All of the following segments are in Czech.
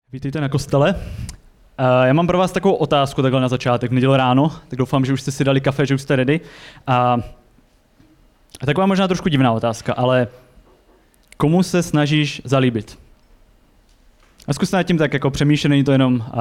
Vítejte na kostele. Já mám pro vás takovou otázku takhle na začátek, v neděli ráno, tak doufám, že už jste si dali kafe, že už jste ready. A taková možná trošku divná otázka, ale komu se snažíš zalíbit? A zkuste nad tím tak jako přemýšlet, není to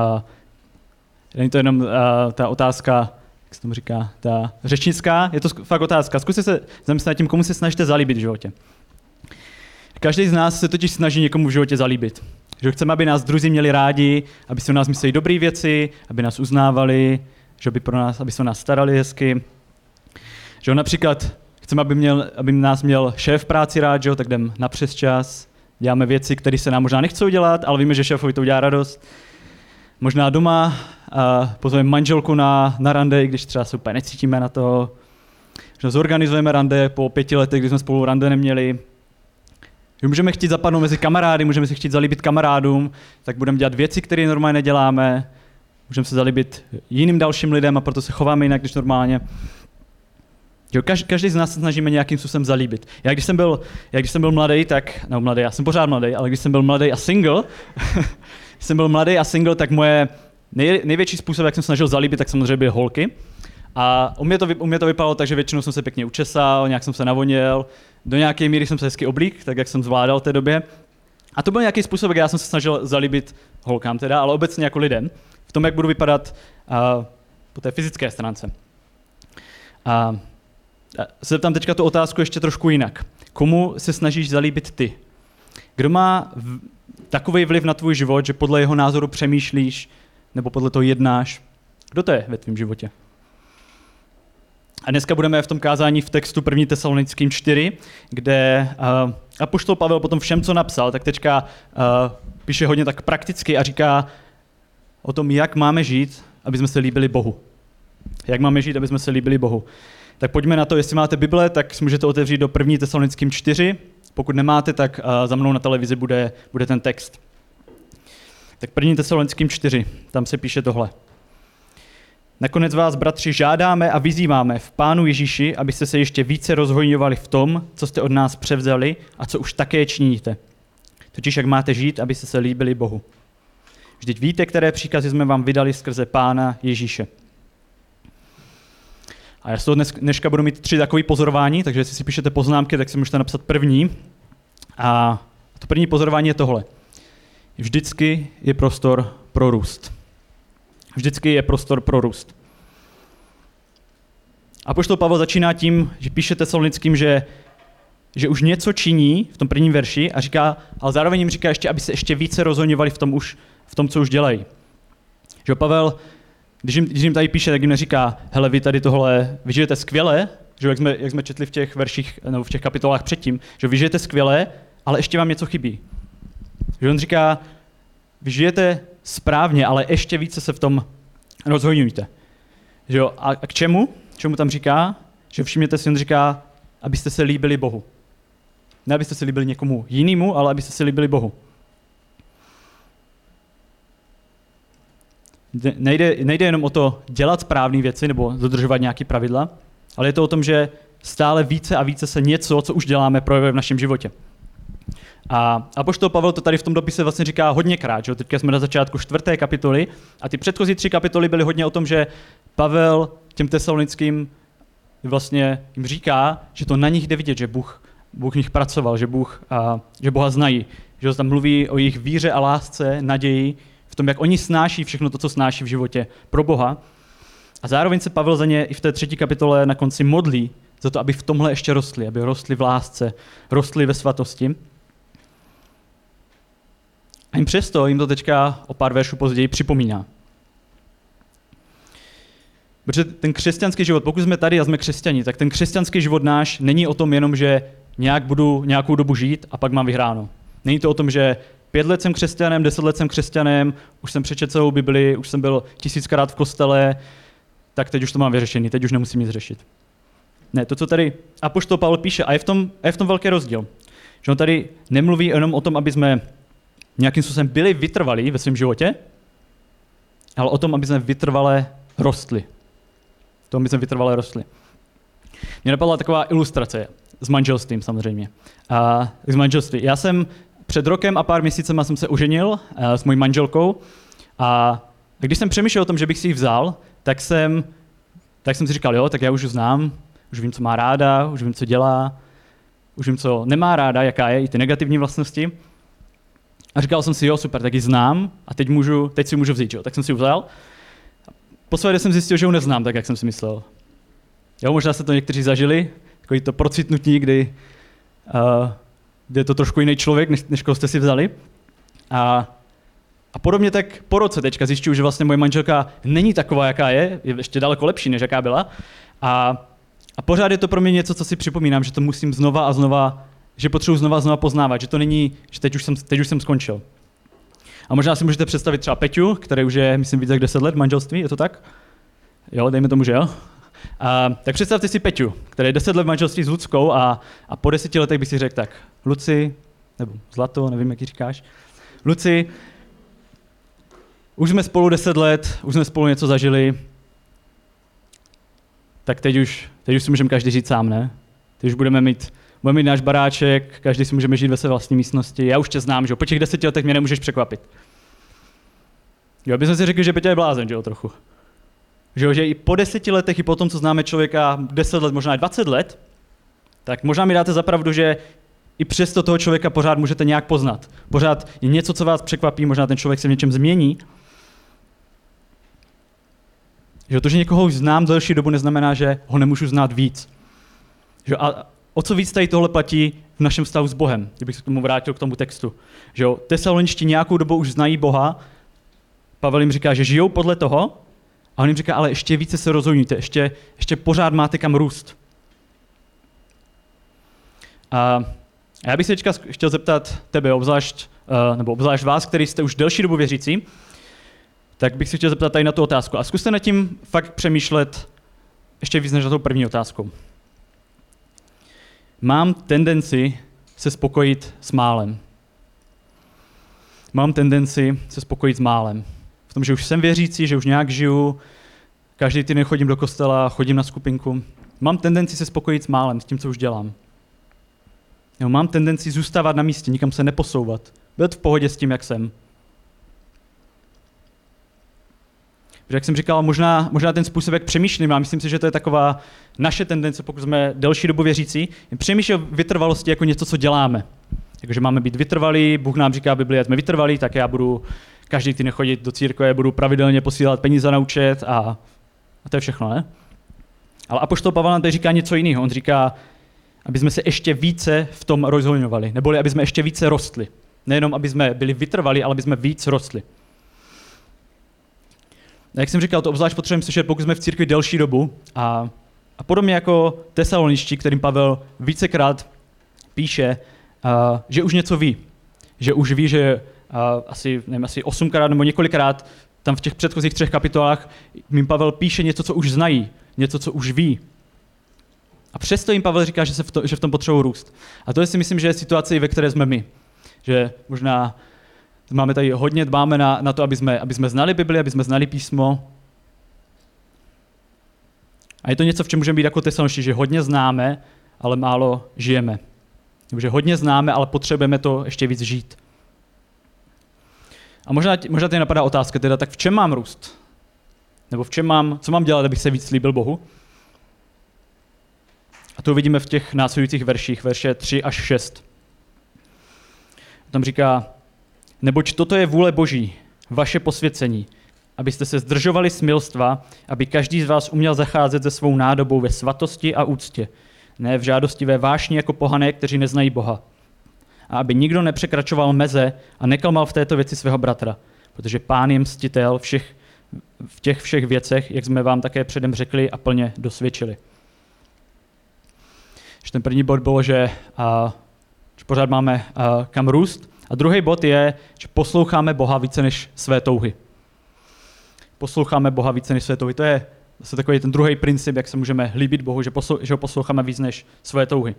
jenom ta otázka, jak se tomu říká, ta řečnická, je to fakt otázka. Zkuste se zamyslet nad tím, komu se snažíte zalíbit v životě. Každý z nás se totiž snaží někomu v životě zalíbit. Že chceme, aby nás druzí měli rádi, aby si o nás mysleli dobré věci, aby nás uznávali, že aby se o nás starali hezky. Že například chceme, aby nás měl šéf v práci rád, že tak jdeme na přesčas, děláme věci, které se nám možná nechcou dělat, ale víme, že šéfovi to udělá radost. Možná doma pozveme manželku na rande, i když třeba se úplně necítíme na to. Že zorganizujeme rande po 5 letech, kdy jsme spolu rande neměli. Že můžeme chtít zapadnout mezi kamarády, můžeme si chtít zalíbit kamarádům, tak budeme dělat věci, které normálně neděláme. Můžeme se zalíbit jiným dalším lidem a proto se chováme jinak než normálně. Každý z nás se snažíme nějakým způsobem zalíbit. Když jsem byl mladý, já jsem pořád mladý, ale když jsem byl mladý a single, tak moje největší způsob, jak jsem snažil zalíbit, tak samozřejmě byly holky. A u mě to vypadalo tak, že většinou jsem se pěkně učesal, nějak jsem se navoněl, do nějaké míry jsem se hezky oblík, tak jak jsem zvládal v té době. A to byl nějaký způsob, jak já jsem se snažil zalíbit holkám teda, ale obecně jako lidem, v tom, jak budu vypadat po té fyzické stránce. A se zeptám teďka tu otázku ještě trošku jinak. Komu se snažíš zalíbit ty? Kdo má takový vliv na tvůj život, že podle jeho názoru přemýšlíš nebo podle toho jednáš? Kdo to je ve tvém životě? A dneska budeme v tom kázání v textu 1. Tesalonickým 4, kde apoštol Pavel potom všem, co napsal, tak teďka píše hodně tak prakticky a říká o tom, jak máme žít, aby jsme se líbili Bohu. Jak máme žít, aby jsme se líbili Bohu. Tak pojďme na to, jestli máte Bible, tak si můžete otevřít do 1. Tesalonickým 4. Pokud nemáte, tak za mnou na televizi bude ten text. Tak 1. Tesalonickým 4, tam se píše tohle. Nakonec vás, bratři, žádáme a vyzýváme v Pánu Ježíši, abyste se ještě více rozhojňovali v tom, co jste od nás převzali a co už také činíte. Totiž jak máte žít, abyste se líbili Bohu. Vždyť víte, které příkazy jsme vám vydali skrze Pána Ježíše. A já z toho dneška budu mít 3 takové pozorování, takže jestli si píšete poznámky, tak si můžete napsat první. A to první pozorování je tohle. Vždycky je prostor pro růst. Vždycky je prostor pro růst. Apoštol Pavel začíná tím, že píše Tesalonickým, že už něco činí v tom prvním verši a říká, ale zároveň jim říká ještě, aby se ještě více rozhodňovali v tom, co už dělají. Že Pavel, když jim tady píše, tak jim neříká, hele, vy tady tohle, vy žijete skvěle, že jak jsme četli v těch verších, nebo v těch kapitolách předtím, že vy žijete skvěle, ale ještě vám něco chybí. Že on říká, vy žijete správně, ale ještě více se v tom rozhodňujte. Že jo? A k čemu? Čemu tam říká? Že všimněte si, on říká, abyste se líbili Bohu. Ne abyste se líbili někomu jinému, ale abyste se líbili Bohu. Nejde jenom o to dělat správné věci nebo dodržovat nějaké pravidla, ale je to o tom, že stále více a více se něco, co už děláme, projevuje v našem životě. A apoštol Pavel to tady v tom dopise vlastně říká hodněkrát, že? Teďka jsme na začátku 4. kapitoly a ty předchozí 3 kapitoly byly hodně o tom, že Pavel těm tesalonickým vlastně jim říká, že to na nich jde vidět, že Bůh v nich pracoval, že Boha znají, že tam mluví o jejich víře a lásce, naději, v tom, jak oni snáší všechno to, co snáší v životě pro Boha. A zároveň se Pavel za ně i v té 3. kapitole na konci modlí za to, aby v tomhle ještě rostli, aby rostli v lásce, rostli ve svatosti. A přesto jim to teďka o pár veršů později připomíná. Protože ten křesťanský život, pokud jsme tady a jsme křesťani, tak ten křesťanský život náš není o tom jenom, že budu nějakou dobu žít a pak mám vyhráno. Není to o tom, že 5 let jsem křesťanem, 10 let jsem křesťanem, už jsem přečetl celou Bibli, už jsem byl 1000krát v kostele, tak teď už to mám vyřešený, teď už nemusím nic řešit. Ne, to, co tady apoštol Pavel píše, a je v tom velký rozdíl. Že on tady nemluví jenom o tom, aby jsme nějakým způsobem byli vytrvalí ve svém životě, ale o tom, aby jsme vytrvale rostli. Mě napadla taková ilustrace s manželstvím samozřejmě. Z manželství. Já jsem před rokem a pár měsícema jsem se oženil s mojí manželkou a když jsem přemýšlel o tom, že bych si ji vzal, tak jsem si říkal, jo, tak já už ji znám, už vím, co má ráda, už vím, co dělá, už vím, co nemá ráda, jaká je, i ty negativní vlastnosti. A říkal jsem si, jo, super, tak ji znám a teď si ji můžu vzít, jo. Tak jsem si ji vzal. Posledně jsem zjistil, že ji neznám, tak jak jsem si myslel. Jo, možná jste to někteří zažili, takový to procitnutí, kdy je to trošku jiný člověk, než koho jste si vzali. A podobně tak po roce teďka zjišťuju, že vlastně moje manželka není taková, jaká je ještě daleko lepší, než jaká byla. A pořád je to pro mě něco, co si připomínám, že to musím znova a znova, že potřebuji znova a znova poznávat, že to není, že teď už jsem skončil. A možná si můžete představit třeba Peťu, který už je, myslím, víc jak 10 let v manželství, je to tak? Jo, dejme tomu, že jo. Tak představte si Peťu, který je 10 let v manželství s Luckou a po 10 letech by si řekl tak, Luci, nebo Zlato, nevím, jak ji říkáš, Luci, už jsme spolu 10 let, už jsme spolu něco zažili, tak teď už si můžeme každý žít sám, ne? Teď už budeme mít náš baráček, každý si můžeme žít ve své vlastní místnosti, já už tě znám, že jo, po těch 10 letech mě nemůžeš překvapit. Jo, abychom si řekli, že Peťa je blázen, že jo, trochu. Že i po 10 letech, i po tom, co známe člověka 10 let, možná 20 let, tak možná mi dáte za pravdu, že i přesto toho člověka pořád můžete nějak poznat. Pořád je něco, co vás překvapí, možná ten člověk se v něčem změní. Že to, že někoho už znám delší dobu, neznamená, že ho nemůžu znát víc. Že a o co víc tady tohle platí v našem vztahu s Bohem, kdybych se k tomu vrátil k tomu textu. Že Tesaloničtí nějakou dobu už znají Boha, Pavel jim říká, že žijou podle toho, a on jim říká, ale ještě více se rozhodněte, ještě pořád máte kam růst. A já bych se teďka chtěl zeptat tebe, obzvlášť vás, který jste už delší dobu věřící, tak bych se chtěl zeptat tady na tu otázku. A zkuste nad tím fakt přemýšlet ještě víc než na tou první otázkou. Mám tendenci se spokojit s málem. Mám tendenci se spokojit s málem. V tom, že už jsem věřící, že už nějak žiju, každý týden chodím do kostela, chodím na skupinku. Mám tendenci se spokojit s málem, s tím, co už dělám. Jo, mám tendenci zůstávat na místě, nikam se neposouvat. Být v pohodě s tím, jak jsem. Jak jsem říkal, možná ten způsob, jak přemýšlím, a myslím si, že to je taková naše tendence, pokud jsme delší dobu věřící, přemýšlí o vytrvalosti jako něco, co děláme. Takže máme být vytrvalí, Bůh nám říká v Biblii, jsme vytrvalí, tak já budu každý týden chodit do církve, budu pravidelně posílat peníze na účet a to je všechno, ne? Ale apoštol Pavel nám tady říká něco jiného. On říká, aby jsme se ještě více v tom rozhojňovali, neboli aby jsme ještě více rostli. Nejenom, aby jsme byli vytrvalí, ale aby jsme víc rostli. A jak jsem říkal, to obzvlášť potřebujeme slyšet, pokud jsme v církvi delší dobu a podobně jako Tesaloničtí, kterým Pavel vícekrát píše, že už něco ví. Že už ví, že asi 8krát nebo několikrát tam v těch předchozích 3 kapitolách jim Pavel píše něco, co už znají, něco, co už ví. A přesto jim Pavel říká, že v tom potřebují růst. A to si myslím, že je situace, ve které jsme my. Že možná máme tady hodně, dbáme na to, aby jsme znali Bibli, aby jsme znali písmo. A je to něco, v čem můžeme být jako Tesaloničtí, že hodně známe, ale málo žijeme. Že hodně známe, ale potřebujeme to ještě víc žít. A možná tady napadá otázka, teda, tak v čem mám růst? Nebo co mám dělat, abych se víc líbil Bohu? A to uvidíme v těch následujících verších, verše 3 až 6. Tam říká, neboť toto je vůle Boží, vaše posvěcení, abyste se zdržovali smilstva, aby každý z vás uměl zacházet se svou nádobou ve svatosti a úctě, ne v žádostivé vášni jako pohané, kteří neznají Boha. A aby nikdo nepřekračoval meze a neklamal v této věci svého bratra, protože Pán je mstitel v těch všech věcech, jak jsme vám také předem řekli a plně dosvědčili. Ten první bod bylo, že pořád máme kam růst. A druhý bod je, že posloucháme Boha více než své touhy. Posloucháme Boha více než své touhy. To je zase takový ten druhý princip, jak se můžeme líbit Bohu, že ho posloucháme víc než své touhy.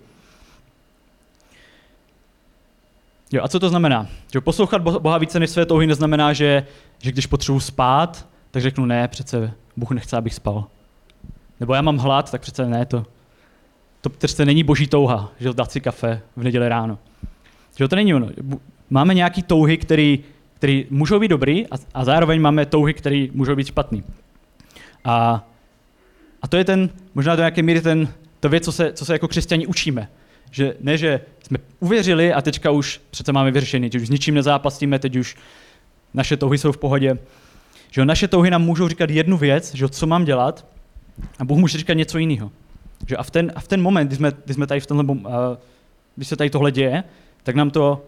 Jo, a co to znamená? Že poslouchat Boha více než své touhy neznamená, že když potřebuji spát, tak řeknu ne, přece Bůh nechce, abych spal. Nebo já mám hlad, tak přece ne, to přece není boží touha, že dát si kafe v neděli ráno. Že to není ono. máme nějaké touhy, které můžou být dobrý a zároveň máme touhy, které můžou být špatný. A to je možná do nějaké míry to věc, co se jako křesťani učíme. Že ne, že jsme uvěřili a teďka už přece máme vyřešený, že už s ničím nezápasíme, teď už naše touhy jsou v pohodě. Že naše touhy nám můžou říkat jednu věc, že co mám dělat, a Bůh může říkat něco jiného. Že a v ten moment, kdy jsme tady když se tady tohle děje, tak nám to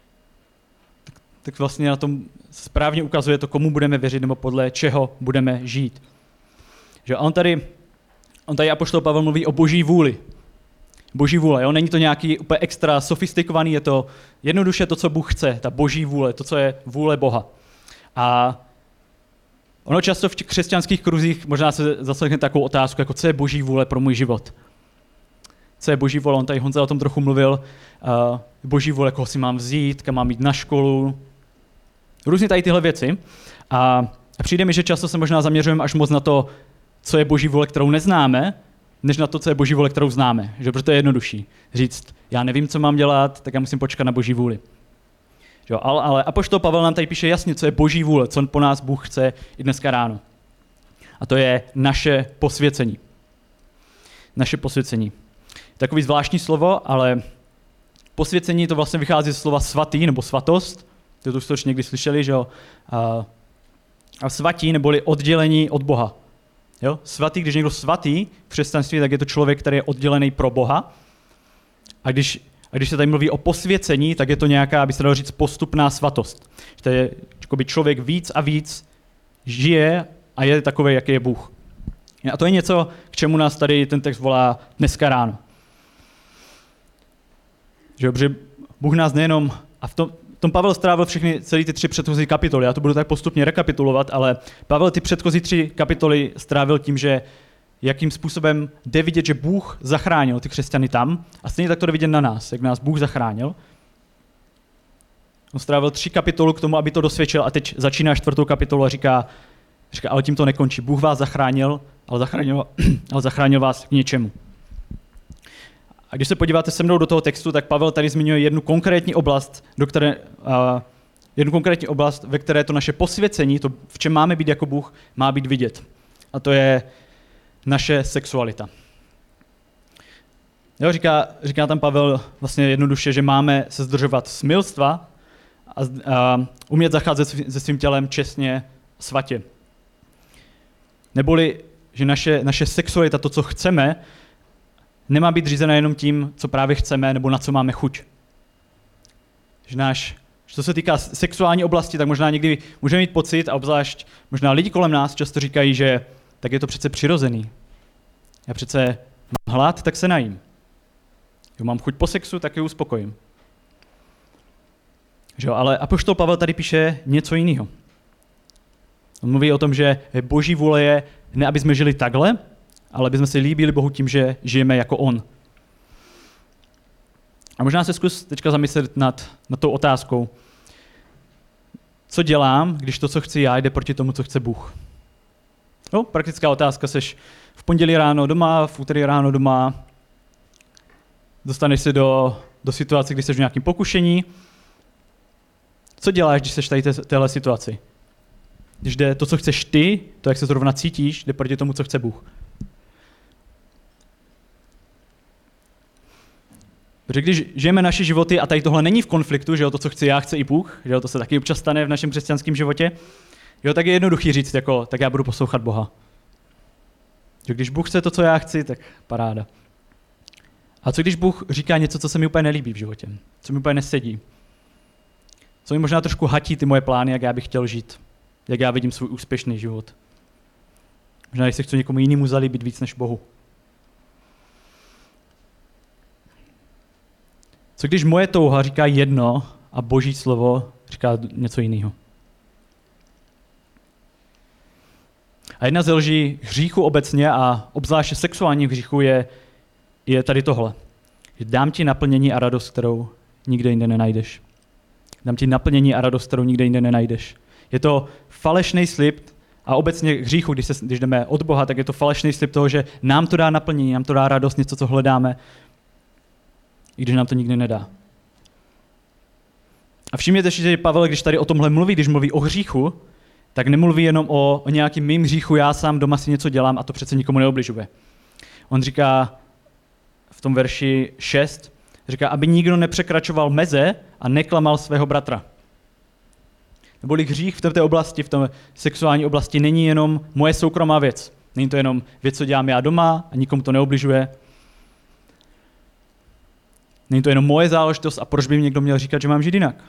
tak vlastně na tom správně ukazuje to, komu budeme věřit nebo podle čeho budeme žít. Že on tady apoštol Pavel mluví o boží vůli. Boží vůle, jo? Není to nějaký úplně extra sofistikovaný, je to jednoduše to, co Bůh chce, ta boží vůle, to, co je vůle Boha. A ono často v křesťanských kruzích možná se zaslechne takovou otázku, jako co je boží vůle pro můj život. Co je boží vůle, on tady Honza o tom trochu mluvil, boží vůle, koho si mám vzít, kam mám jít na školu, různě tady tyhle věci. A přijde mi, že často se možná zaměřujeme až moc na to, co je boží vůle, kterou neznáme, než na to, co je boží vůle, kterou známe. Že proto je jednodušší říct, já nevím, co mám dělat, tak já musím počkat na boží vůli. Jo, ale apoštol Pavel nám tady píše jasně, co je boží vůle, co po nás Bůh chce i dneska ráno. A to je naše posvěcení. Naše posvěcení. Takový zvláštní slovo, ale posvěcení to vlastně vychází ze slova svatý nebo svatost. To už jste někdy slyšeli, že jo? A svatí neboli oddělení od Boha. Jo? Svatý, když někdo svatý v křesťanství, tak je to člověk, který je oddělený pro Boha. A když se tady mluví o posvěcení, tak je to nějaká, aby se dalo říct, postupná svatost. Že to je jakoby člověk víc a víc žije a je takový, jaký je Bůh. A to je něco, k čemu nás tady ten text volá dneska ráno. Že Bůh nás nejenom, a v tom Pavel strávil celý ty 3 předchozí kapitoly, já to budu tak postupně rekapitulovat, ale Pavel ty předchozí 3 kapitoly strávil tím, že jakým způsobem jde vidět, že Bůh zachránil ty křesťany tam a stejně tak to jde vidět na nás, jak nás Bůh zachránil. On strávil 3 kapitoly k tomu, aby to dosvědčil a teď začíná 4. kapitolu a říká, ale tím to nekončí. Bůh vás zachránil, ale zachránil vás k něčemu. A když se podíváte se mnou do toho textu, tak Pavel tady zmiňuje jednu konkrétní oblast, ve které to naše posvěcení, to, v čem máme být jako Bůh, má být vidět. A to je naše sexualita. Jo, říká tam Pavel vlastně jednoduše, že máme se zdržovat smilstva a umět zacházet se svým tělem čestně, svatě. Neboli, že naše sexualita, to, co chceme, nemá být řízena jenom tím, co právě chceme, nebo na co máme chuť. Že co se týká sexuální oblasti, tak možná někdy můžeme mít pocit, a obzvlášť možná lidi kolem nás často říkají, že tak je to přece přirozený. Já přece mám hlad, tak se najím. Jo, mám chuť po sexu, tak ji uspokojím. Že jo, ale apoštol Pavel tady píše něco jiného. On mluví o tom, že boží vůle je ne, aby jsme žili takhle, ale aby jsme si líbili Bohu tím, že žijeme jako on. A možná se zkus teďka zamyslet nad tou otázkou. Co dělám, když to, co chci já, jde proti tomu, co chce Bůh? No, praktická otázka, seš v pondělí ráno doma, v úterý ráno doma, dostaneš se do situace, kdy jsi v nějakém pokušení. Co děláš, když jsi tady v téhle situaci? Když jde to, co chceš ty, to, jak se zrovna cítíš, jde proti tomu, co chce Bůh. Protože když žijeme naše životy a tady tohle není v konfliktu, že jo, to, co chci já, chce i Bůh, že jo, to se taky občas stane v našem křesťanském životě, jo, tak je jednoduchý říct, jako, tak já budu poslouchat Boha. Že když Bůh chce to, co já chci, tak paráda. A co když Bůh říká něco, co se mi úplně nelíbí v životě, co mi úplně nesedí, co mi možná trošku hatí ty moje plány, jak já bych chtěl žít, jak já vidím svůj úspěšný život. Možná, když se chci někomu jinému zalíbit víc než Bohu. Co když moje touha říká jedno a Boží slovo říká něco jiného? A jedna ze lží hříchu obecně a obzvláště sexuálních hříchů je tady tohle. Že dám ti naplnění a radost, kterou nikde jinde nenajdeš. Dám ti naplnění a radost, kterou nikde jinde nenajdeš. Je to falešný slib a obecně hříchu, když jdeme od Boha, tak je to falešný slib toho, že nám to dá naplnění, nám to dá radost, něco, co hledáme, i když nám to nikdy nedá. A všimněte si, že Pavel, když tady o tomhle mluví, když mluví o hříchu, tak nemluví jenom o nějakým mým hříchu, já sám doma si něco dělám a to přece nikomu neobližuje. On říká v tom verši 6, říká, aby nikdo nepřekračoval meze a neklamal svého bratra. Neboli hřích v této oblasti, v té sexuální oblasti, není jenom moje soukromá věc. Není to jenom věc, co dělám já doma a nikomu to neobližuje. Není to jenom moje záležitost a proč by mi někdo měl říkat, že mám žít jinak.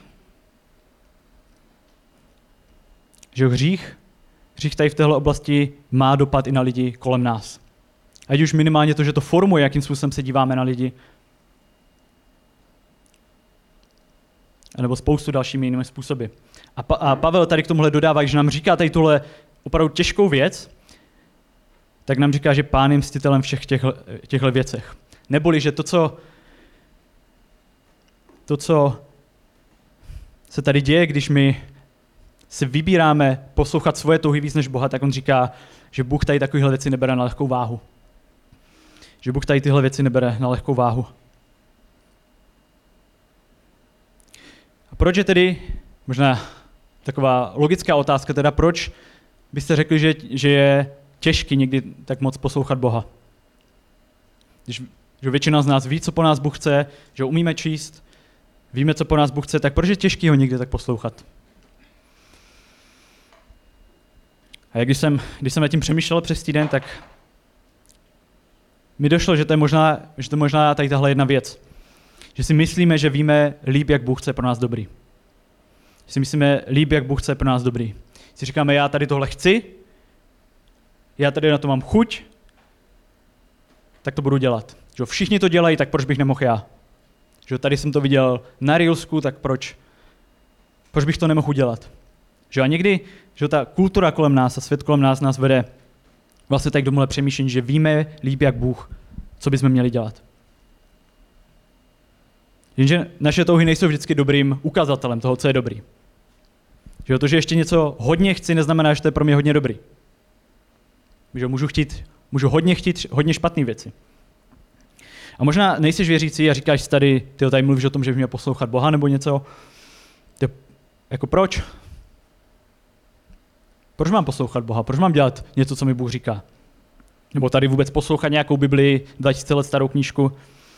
Že hřích tady v téhle oblasti má dopad i na lidi kolem nás. Ať už minimálně to, že to formuje, jakým způsobem se díváme na lidi, nebo spoustu dalšími jinými způsoby. A Pavel tady k tomuhle dodává, když nám říká tady tuhle opravdu těžkou věc, tak nám říká, že Pán je mstitelem všech těchto věcech. Neboli, že to, co se tady děje, když my si vybíráme poslouchat svoje touhy víc než Boha, tak on říká, že Bůh tady takovéhle věci nebere na lehkou váhu. Že Bůh tady tyhle věci nebere na lehkou váhu. A proč je tedy, možná taková logická otázka, teda proč byste řekli, že je těžký někdy tak moc poslouchat Boha? Že většina z nás ví, co po nás Bůh chce, že umíme číst, víme, co po nás Bůh chce, tak proč je těžký ho někdy tak poslouchat? A když jsem nad tím přemýšlel přes týden, tak mi došlo, že to je možná tady tahle jedna věc. Že si myslíme, že víme líp, jak Bůh chce pro nás dobrý. Že si myslíme líp, jak Bůh chce pro nás dobrý. Si říkáme, já tady tohle chci, já tady na to mám chuť, tak to budu dělat. Že všichni to dělají, tak proč bych nemohl já? Že tady jsem to viděl na Reelsku, tak proč bych to nemohl udělat? Že a někdy, že ta kultura kolem nás a svět kolem nás vede vlastně tak k tomuhle přemýšlení, že víme líp jak Bůh, co bychom měli dělat. Jenže naše touhy nejsou vždycky dobrým ukazatelem toho, co je dobrý. Že to, že ještě něco hodně chci, neznamená, že to je pro mě hodně dobrý. Že můžu hodně chtít hodně špatné věci. A možná nejsiš věřící a říkáš tady, ty tady mluvíš o tom, že bych měl poslouchat Boha nebo něco. Jako proč? Proč mám poslouchat Boha? Proč mám dělat něco, co mi Bůh říká? Nebo tady vůbec poslouchat nějakou Biblii, 2000 let starou knížku?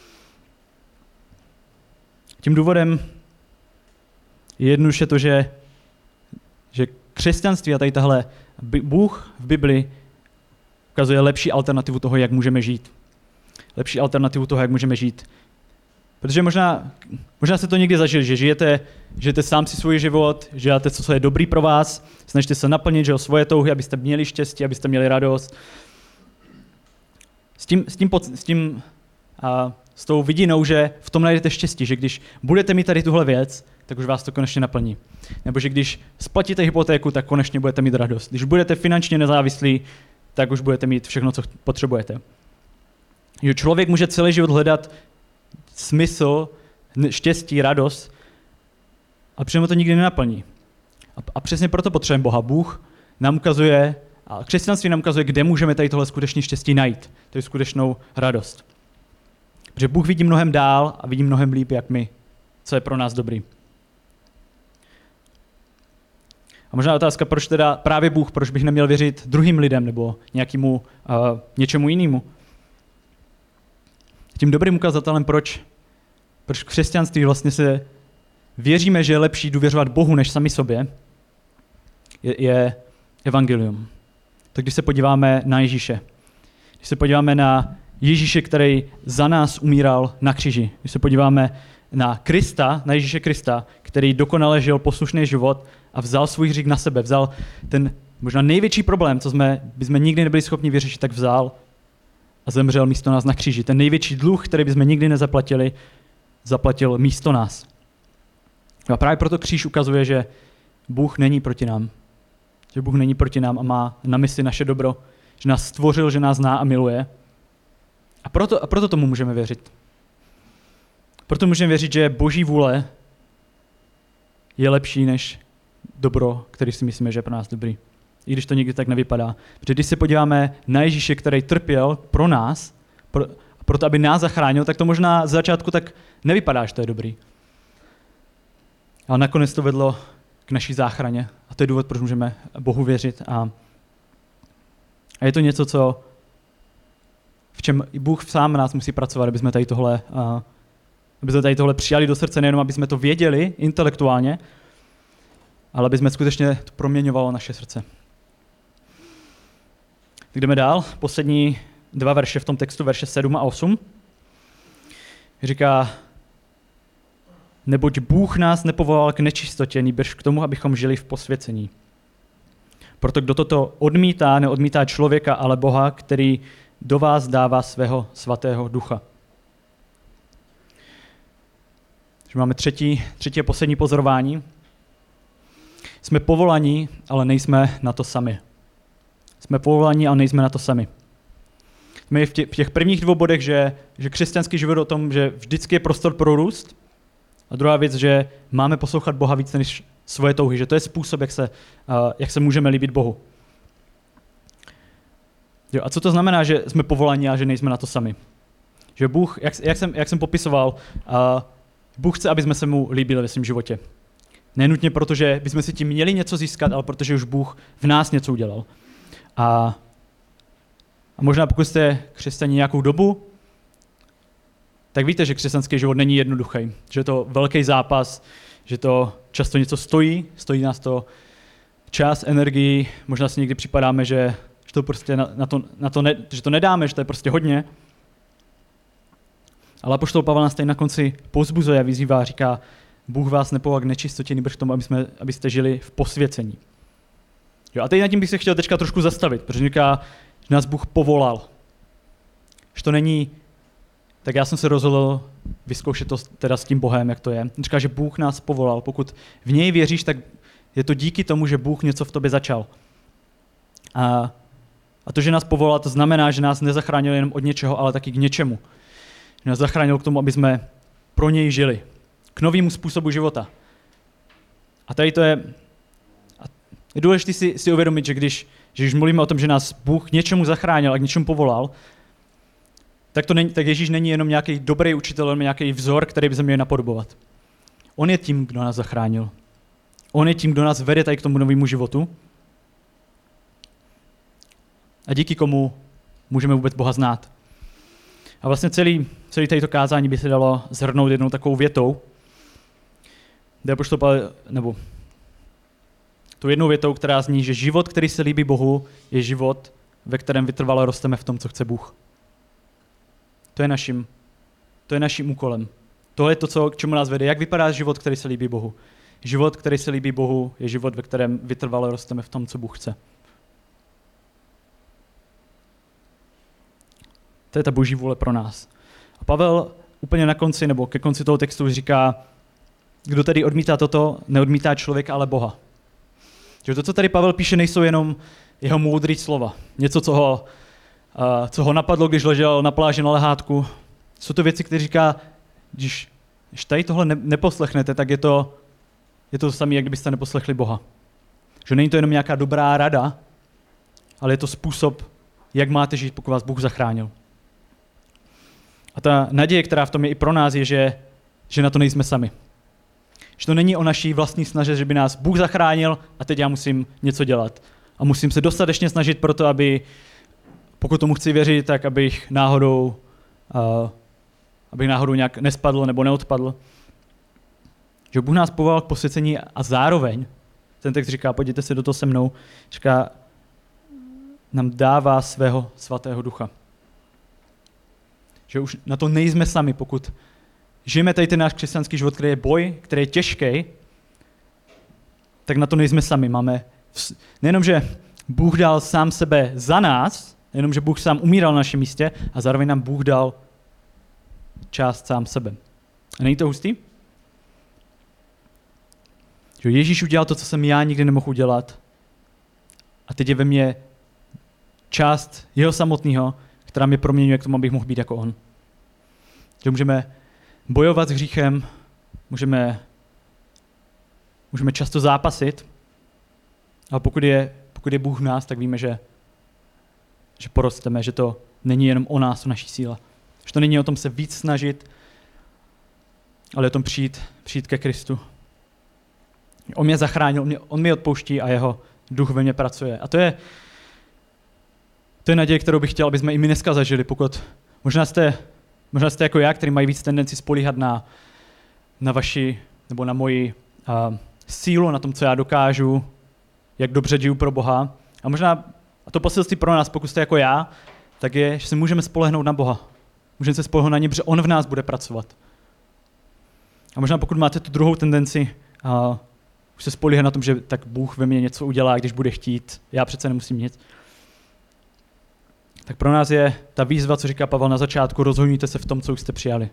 Tím důvodem je jednoduše to, že křesťanství a tady tahle Bůh v Bibli ukazuje lepší alternativu toho, jak můžeme žít. Lepší alternativu toho, jak můžeme žít. Protože možná jste to někdy zažili, že žijete sám si svůj život, že děláte, co je dobrý pro vás, snažíte se naplnit, že svoje touhy, abyste měli štěstí, abyste měli radost. S tou vidinou, že v tom najdete štěstí, že když budete mít tady tuhle věc, tak už vás to konečně naplní. Nebo že když splatíte hypotéku, tak konečně budete mít radost. Když budete finančně nezávislí, tak už budete mít všechno, co potřebujete. Že člověk může celý život hledat smysl, štěstí, radost a přitom to nikdy nenaplní. A přesně proto potřebujeme Boha. Bůh nám ukazuje, a křesťanství nám ukazuje, kde můžeme tady tohle skutečně štěstí najít. To je skutečnou radost. Protože Bůh vidí mnohem dál a vidí mnohem líp, jak my, co je pro nás dobrý. A možná otázka, proč teda právě Bůh, proč bych neměl věřit druhým lidem nebo nějakému něčemu jinému. Tím dobrým ukazatelem, proč v křesťanství vlastně se věříme, že je lepší důvěřovat Bohu než sami sobě, je evangelium. Tak když se podíváme na Ježíše, když se podíváme na Ježíše, který za nás umíral na kříži, když se podíváme na Krista, na Ježíše Krista, který dokonale žil poslušný život a vzal svůj hřích na sebe, vzal ten možná největší problém, co bychom nikdy nebyli schopni vyřešit, tak vzal a zemřel místo nás na kříži. Ten největší dluh, který bychom nikdy nezaplatili, zaplatil místo nás. A právě proto kříž ukazuje, že Bůh není proti nám. Že Bůh není proti nám a má na mysli naše dobro, že nás stvořil, že nás zná a miluje. A proto tomu můžeme věřit. Proto můžeme věřit, že Boží vůle je lepší než dobro, který si myslíme, že je pro nás dobrý. I když to nikdy tak nevypadá. Protože když se podíváme na Ježíše, který trpěl pro nás, proto aby nás zachránil, tak to možná z začátku tak nevypadá, že to je dobrý. Ale nakonec to vedlo k naší záchraně. A to je důvod, proč můžeme Bohu věřit. A je to něco, v čem i Bůh sám nás musí pracovat, aby jsme tady tohle přijali do srdce, nejenom aby jsme to věděli intelektuálně, ale aby jsme skutečně to proměňovalo naše srdce. Jdeme dál. Poslední 2 verše v tom textu, verše 7 a 8. Říká, neboť Bůh nás nepovolal k nečistotě, nýbrž k tomu, abychom žili v posvěcení. Proto kdo toto odmítá, neodmítá člověka, ale Boha, který do vás dává svého svatého ducha. Takže máme třetí a poslední pozorování. Jsme povolaní, ale nejsme na to sami. Jsme povolaní, ale nejsme na to sami. Jsme v těch prvních 2 bodech, že křesťanský život o tom, že vždycky je prostor pro růst. A druhá věc, že máme poslouchat Boha víc než svoje touhy, že to je způsob, jak se můžeme líbit Bohu. Jo, a co to znamená, že jsme povolaní a že nejsme na to sami? Že Bůh, jak jsem popisoval, Bůh chce, aby jsme se mu líbili ve svém životě. Nenutně proto, že bychom si tím měli něco získat, ale protože už Bůh v nás něco udělal. A možná pokud jste křesťané nějakou dobu, tak víte, že křesťanský život není jednoduchý. Že je to velký zápas, že to často něco stojí nás to čas, energii, možná si někdy připadáme, že to prostě že to nedáme, že to je prostě hodně. Ale apoštol Pavel nás tady na konci povzbuzuje a vyzývá a říká, Bůh vás nepovolal k nečistotě, nýbrž k tomu, abyste žili v posvěcení. Jo, a teď nad tím bych se chtěl teďka trošku zastavit, protože říká, že nás Bůh povolal. Že to není, tak já jsem se rozhodl vyzkoušet to teda s tím Bohem, jak to je. Říká, že Bůh nás povolal. Pokud v něj věříš, tak je to díky tomu, že Bůh něco v tobě začal. A to, že nás povolal, to znamená, že nás nezachránil jenom od něčeho, ale taky k něčemu. Že nás zachránil k tomu, aby jsme pro něj žili. K novému způsobu života. A tady to je důležité si uvědomit, že když mluvíme o tom, že nás Bůh něčemu zachránil a k něčemu povolal, tak Ježíš není jenom nějaký dobrý učitel, jenom nějaký vzor, který by se měli napodobovat. On je tím, kdo nás zachránil. On je tím, kdo nás vede tady k tomu novému životu. A díky komu můžeme vůbec Boha znát. A vlastně celý tady to kázání by se dalo shrnout jednou takovou větou, nebo tu jednou větou, která zní, že život, který se líbí Bohu, je život, ve kterém vytrvale rosteme v tom, co chce Bůh. To je naším úkolem. To je to, k čemu nás vede. Jak vypadá život, který se líbí Bohu? Život, který se líbí Bohu, je život, ve kterém vytrvale rosteme v tom, co Bůh chce. To je ta boží vůle pro nás. A Pavel úplně na konci, nebo ke konci toho textu říká, kdo tedy odmítá toto, neodmítá člověka, ale Boha. Že to, co tady Pavel píše, nejsou jenom jeho moudrý slova. Něco, co ho napadlo, když ležel na pláži na lehátku. Jsou to věci, které říká, když tady tohle neposlechnete, tak je to samé, jak kdybyste neposlechli Boha. Že není to jenom nějaká dobrá rada, ale je to způsob, jak máte žít, pokud vás Bůh zachránil. A ta naděje, která v tom je i pro nás, je, že na to nejsme sami. Že to není o naší vlastní snaze, že by nás Bůh zachránil a teď já musím něco dělat. A musím se dostatečně snažit pro to, aby, pokud tomu chci věřit, tak abych náhodou nějak nespadl nebo neodpadl. Že Bůh nás povolal k posvěcení a zároveň, ten text říká, pojďte se do toho se mnou, říká, nám dává svého svatého ducha. Že už na to nejsme sami, pokud žijeme tady ten náš křesťanský život, který je boj, který je těžký, tak na to nejsme sami. Nejenom, že Bůh dal sám sebe za nás, nejenom, že Bůh sám umíral na našem místě, a zároveň nám Bůh dal část sám sebe. A není to hustý? Že Ježíš udělal to, co jsem já nikdy nemohl udělat. A teď je ve mně část jeho samotného, která mě proměňuje k tomu, abych mohl být jako on. Že můžeme bojovat s hříchem, můžeme často zápasit, ale pokud je Bůh v nás, tak víme, že porosteme, že to není jenom o nás, o naší síle. Že to není o tom se víc snažit, ale o tom přijít ke Kristu. On mě zachránil, on mě odpouští a jeho duch ve mně pracuje. A to je naděje, kterou bych chtěl, aby jsme i my dneska zažili, pokud možná jste jako já, který mají víc tendenci spolíhat na vaši, nebo na moji sílu, na tom, co já dokážu, jak dobře žiju pro Boha. A možná, a to poselství pro nás, pokud jste jako já, tak je, že se můžeme spolehnout na Boha. Můžeme se spolehnout na něj, protože on v nás bude pracovat. A možná pokud máte tu druhou tendenci, už se spolíhat na tom, že tak Bůh ve mně něco udělá, když bude chtít, já přece nemusím nic. Tak pro nás je ta výzva, co říká Pavel na začátku, rozhodněte se v tom, co už jste přijali.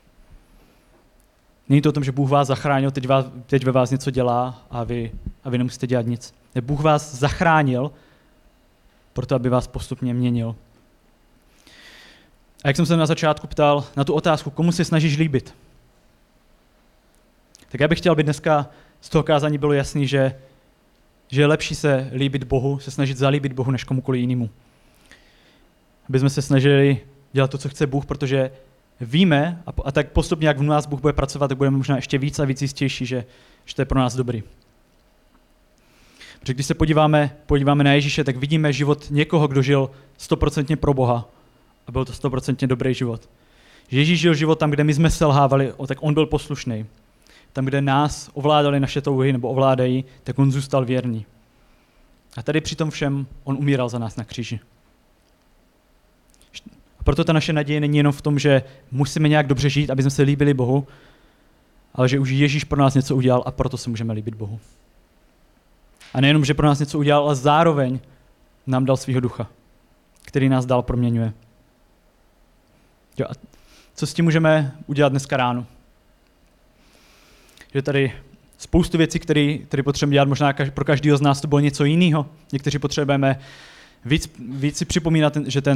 Není to o tom, že Bůh vás zachránil, teď ve vás něco dělá a vy nemusíte dělat nic. Bůh vás zachránil, proto aby vás postupně měnil. A jak jsem se na začátku ptal na tu otázku, komu se snažíš líbit? Tak já bych chtěl, aby dneska z toho kázání bylo jasný, že je lepší se líbit Bohu, se snažit zalíbit Bohu, než komukoliv jinému. Aby jsme se snažili dělat to, co chce Bůh, protože víme, a tak postupně, jak v nás Bůh bude pracovat, tak budeme možná ještě víc a víc jistější, že to je pro nás dobrý. Protože když se podíváme na Ježíše, tak vidíme život někoho, kdo žil 100% pro Boha a byl to 100% dobrý život. Ježíš žil život tam, kde my jsme selhávali, tak on byl poslušný. Tam, kde nás ovládali naše touhy nebo ovládají, tak on zůstal věrný. A tady při tom všem on umíral za nás na kříži. A proto ta naše naděje není jenom v tom, že musíme nějak dobře žít, aby jsme se líbili Bohu, ale že už Ježíš pro nás něco udělal a proto se můžeme líbit Bohu. A nejenom, že pro nás něco udělal, ale zároveň nám dal svého ducha, který nás dál proměňuje. Jo, a co s tím můžeme udělat dneska ráno? Že tady spoustu věcí, které potřebujeme dělat, možná pro každého z nás to bylo něco jiného. Někteří potřebujeme víc si připomínat,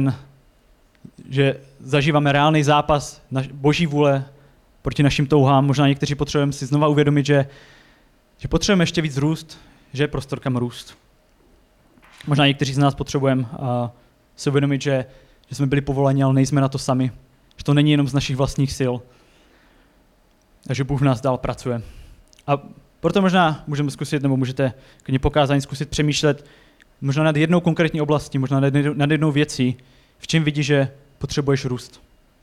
že zažíváme reálný zápas Boží vůle proti našim touhám. Možná někteří potřebujeme si znova uvědomit, že potřebujeme ještě víc růst, že je prostor kam růst. Možná někteří z nás potřebujeme si uvědomit, že jsme byli povoláni, ale nejsme na to sami. Že to není jenom z našich vlastních sil. A že Bůh v nás dál pracuje. A proto možná můžeme zkusit, nebo můžete k pokázání zkusit přemýšlet možná nad jednou konkrétní oblastí, možná nad jednou věcí, v čem vidíš, že potřebuješ růst.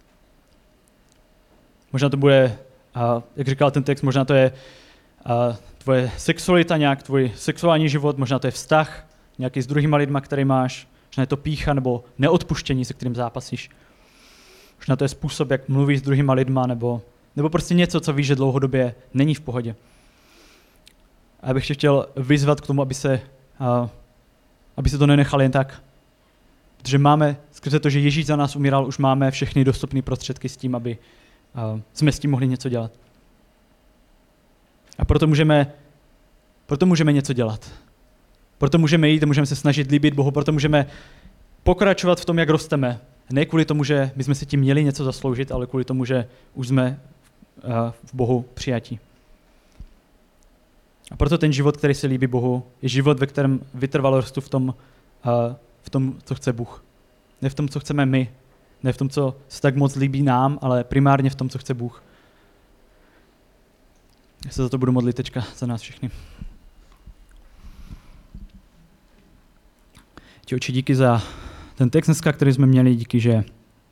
Možná to bude, jak říkal ten text, možná to je tvoje sexualita, nějak tvůj sexuální život, možná to je vztah nějaký s druhýma lidma, který máš, možná je to pýcha nebo neodpuštění, se kterým zápasíš. Možná to je způsob, jak mluvíš s druhýma lidma, nebo prostě něco, co víš, že dlouhodobě není v pohodě. A já bych tě chtěl vyzvat k tomu, aby se to nenechal jen tak. Protože máme, skrze to, že Ježíš za nás umíral, už máme všechny dostupné prostředky s tím, aby jsme s tím mohli něco dělat. A proto můžeme něco dělat. Proto můžeme jít a můžeme se snažit líbit Bohu, proto můžeme pokračovat v tom, jak rosteme. Ne kvůli tomu, že bychom si tím měli něco zasloužit, ale kvůli tomu, že už jsme v Bohu přijatí. A proto ten život, který se líbí Bohu, je život, ve kterém vytrvalo rostu v tom, co chce Bůh. Ne v tom, co chceme my, ne v tom, co se tak moc líbí nám, ale primárně v tom, co chce Bůh. Já se za to budu modlit teďka za nás všechny. Ti oči, díky za ten text dneska, který jsme měli, díky, že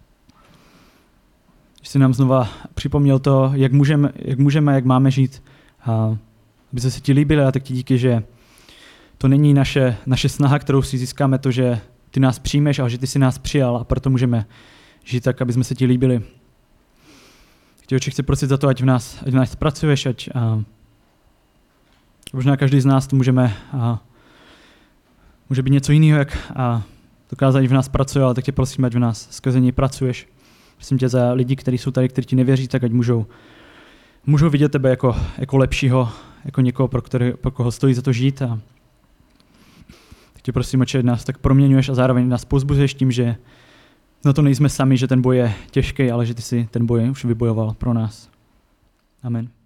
jsi nám znova připomněl to, jak máme žít, aby se ti líbili, a tak ti díky, že to není naše snaha, kterou si získáme, to, že ty nás přijmeš, ale že ty si nás přijal a proto můžeme žít tak, aby jsme se ti líbili. Ti oči, chci prosit za to, ať v nás pracuješ, ať možná každý z nás to může být něco jiného, jak dokázat, v nás pracuje, ale tak tě prosím, ať v nás skrze něj pracuješ. Prosím tě za lidi, kteří jsou tady, kteří ti nevěří, tak ať můžou vidět tebe jako lepšího, jako někoho, pro koho stojí za to žít. A tak tě prosím, ať nás tak proměňuješ a zároveň nás povzbuzuješ tím, že na to nejsme sami, že ten boj je těžký, ale že ty si ten boj už vybojoval pro nás. Amen.